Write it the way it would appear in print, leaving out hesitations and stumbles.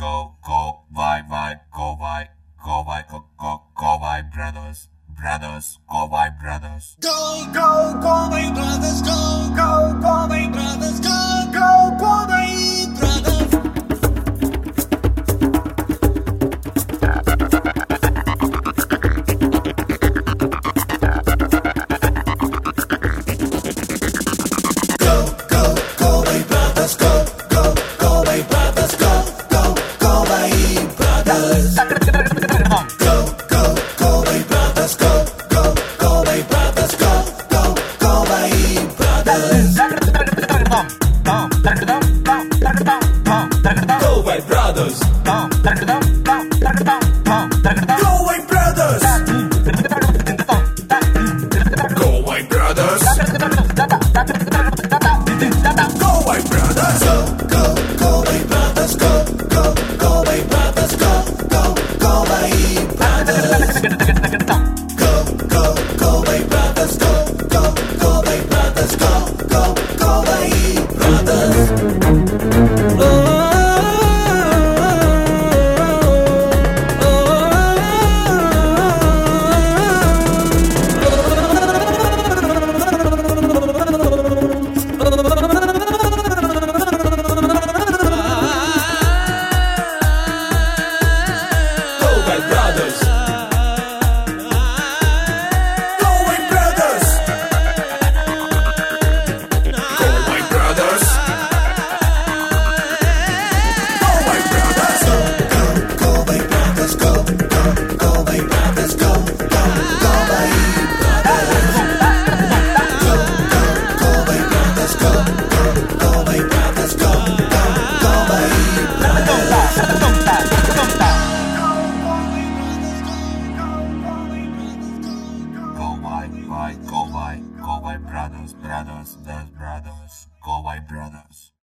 Kovai brothers, Kovai brothers. Kovai brothers, Kovai brothers, Kovai brothers. Kovai brothers, Kovai brothers, Kovai brothers. Kovai brothers, Kovai brothers, Kovai brothers. Kovai brothers. Kovai brothers. Kovai brothers. Kovai brothers. Kovai brothers. Kovai brothers. Kovai brothers. Kovai brothers. Kovai brothers. Kovai brothers. Kovai brothers, Kovai brothers.